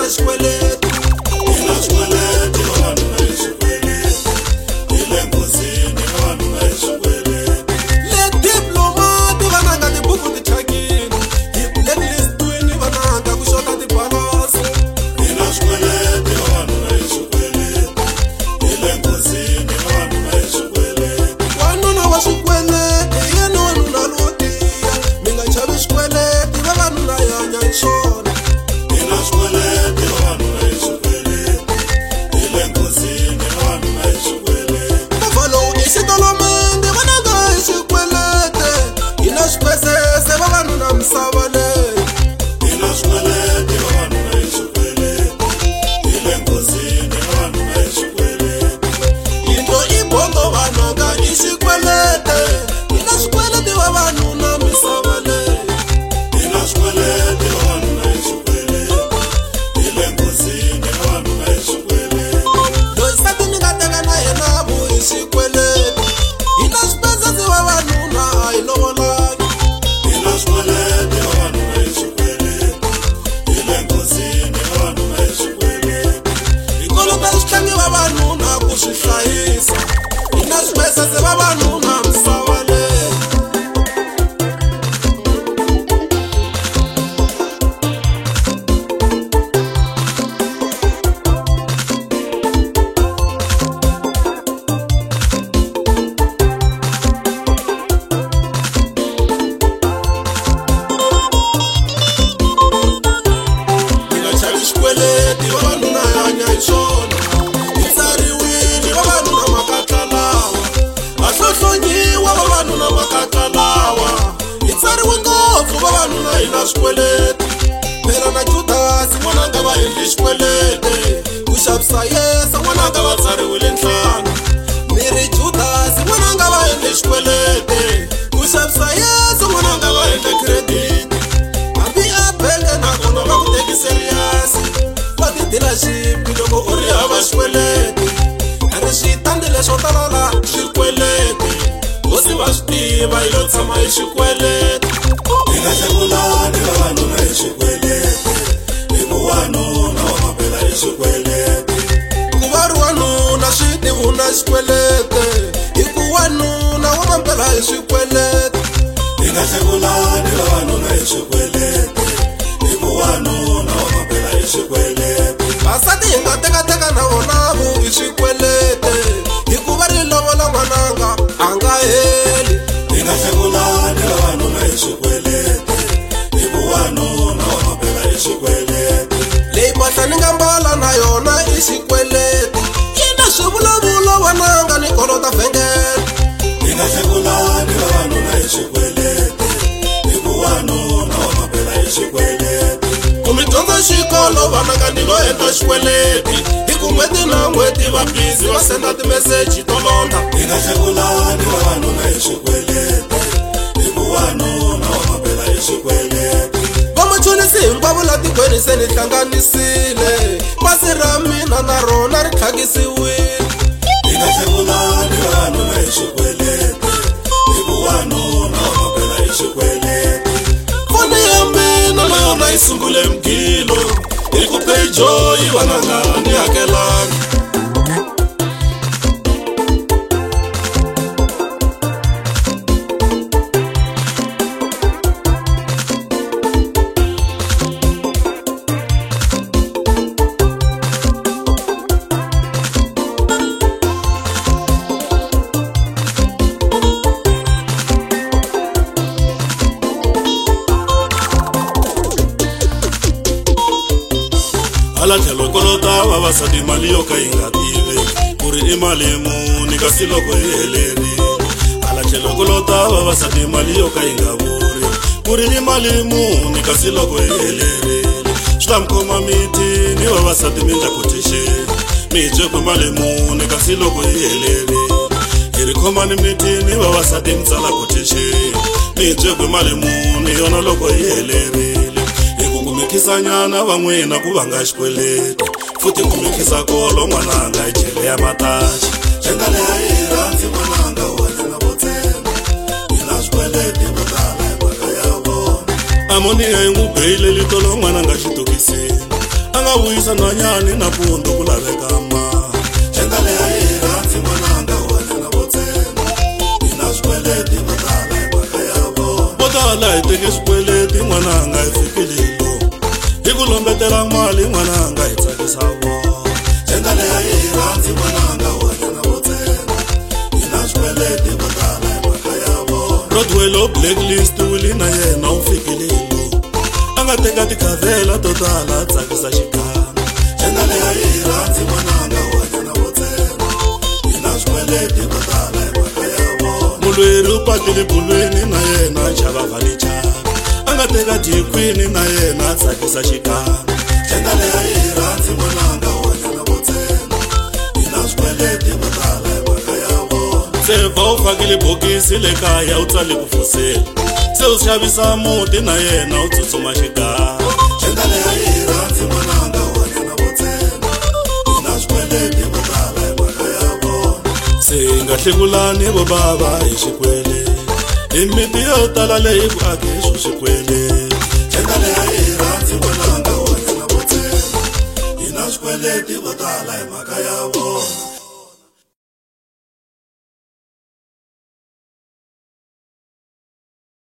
xikweleti ina xikweleti vavanuna hi xikweleti hi le nghozini vavanuna hi xikweleti le diplomati vananga tibuku tithakini hi blacklistwini vananga ku xota tibalasi ina xikweleti vavanuna hi xikweleti hi le nghozini vavanuna hi xikweleti wanuna wa xikweleti hi yena wanuna lowo tiya mi nga chavi xikweleti vavanuna hi hanya hi xona ina xikweleti vavanuna hi xikweleti hi le nghozini vavanuna hi xikweleti movha lowu i xitolomende vananga hi xikweleti hi na xipesese vavanuna misava leyi ina xikweleti vavanuna hi xikweleti hi le nghozini vavanuna hi xikweleti yindlo i bongo vananga i xikweleti hi na xikweleti vavanuna misava leyi ina xikweleti vavanuna hi xikweleti hi le nghozini vavanuna hi xikweleti loyi nsati mi nga teka na yena vu hi xikweleti hi na xipesese vavanuna a hi lovolangi ina xikweleti vavanuna hi xikweleti hi le nghozini vavanuna hi xikweleti hi kolota swihlangi vavanuna ku swi hlayisa hi na swipesese vavanuna misava leyi hi nga chavi xikweleti vavanuna hi hanya hi xona hi tsariwile vavanuna makatla lawa ha hlohlonyiwa vavanuna makatla lawa hi tsariwe ngopfu vavanuna hi na swikweleti phela na judasi n'wananga va endli xikweleti ku xavisa yesa n'wananga va tsariwile ntlhanu miri judasi n'wananga va endli xikweleti ku xavisa yesa n'wananga va endle credit hambi a benge nakona va ku teki seriyasi va ti dealership loko u ri hava xikweleti a ri switandi leswo talala swikweleti hosi va swi tiva hi lo tshama hi xikweleti hi nga hlevulani vavanuna hi xikweleti hi ku wanuna wa mampela hi xikweleti ku va ri wanuna swi tivuna xikweleti hi ku wanuna wa mampela hi swikweleti hi nga hlevulani vavanuna hi xikweleti hi ku wanuna wa mampela hi xikweleti vasati hi nga tekateka na vona vu hi swikweleti hi ku va ri lovola n'wananga a nga heli hi nga hlevulani vavanuna hi xikweleti hi ku wanuna wa mampela hi xikweleti leyi mpahla ni nga mbala na yona i xikweleti yi na swivulavulo wananga ni kolota vhengele hi nga hlevulani vavanuna hi xikweleti hi ku wanuna wa mampela hi xikweleti ku mi dyondza xikolo vananga ni lo endla xikweleti hi ku n'hweti na n'hweti va bizi va senda timeseji to londa hi nga hlevulani vavanuna hi xikweleti hi ku wanuna wa mampela hi xikweleti vamachonisi hinkwavo la tikweni se ni hlanganisile pasi ra mina na rona ri tlhakisiwile hi nga hlevulani vavanuna hi xikweleti hi ku wanuna wa mampela hi xikweleti foni ya mina na yona yi sungule mgilo hi ku payjoy vananga ni hakelanga hala tlhelo kolota vavasati mali yo ka yi nga tiveki ku ri i mali muni kasi loko yi helerile hala tlhelo kolota vavasati mali yo ka yi nga vuri ku ri i mali muni kasi loko yi helerile swi ta mi khoma miti ni vavasati mi ndla kotixeni mi dye ku mali muni kasi loko yi helerile hi ri khomani miti ni vavasati mi tsala kotixeni mi dye ku mali muni yona loko yi helerile kumekisa nyana va n'wina ku vanga xikweleti futhi kumekisa kolo n'wananga hi jele ya mataxi jenga leha yi rhandzi n'wananga wa nyana vo tsema hi na swikweleti vo tala hi mhaka ya vona amoniya yi n'wi beyile litolo n'wananga xitokisini a nga vuyisa nhwanyani nampundzu ku laveka ma Chenda leya yi rhandzi n'wananga wena na vo tshemba hi na swikweleti vo tala hi mhaka ya vona vo tala hi teke swikweleti n'wananga hi fikelelo hi ku lombetela mali n'wananga hi tsakisa vona Chenda leya yi rhandzi n'wananga wena na vo tshemba hi na swikweleti vo tala hi mhaka ya vona Broadway lo blacklist wili na yena u fikelelo a nga teka tikhavela to tala tsakisa xikana Chenda leya yi rhandzi n'wananga wena na vo tshemba hi na swikweleti vo tala hi mhaka ya vona mulweri u patile bulweni na yena chava valichava a nga teka tikwini na yena tsakisa xikana Chenda leya yi rhandzi n'wananga wena na vo tshemba hi na swikweleti vo tala hi mhaka ya vona seva u fakile bokisi le kaya u tsale ku fosela se u xavisa muti na yena u tsutsuma xikana Chenda leya yi rhandzi n'wananga wena na vo tshemba hi na swikweleti vo tala hi mhaka ya vona se hi nga hlekulani vo bava hi xikwele hi miti yo tala leyi ku ake swo xikwele Chenda leya yi rhandzi n'wananga wena na vo tshemba hi na swikweleti vo tala hi mhaka ya vona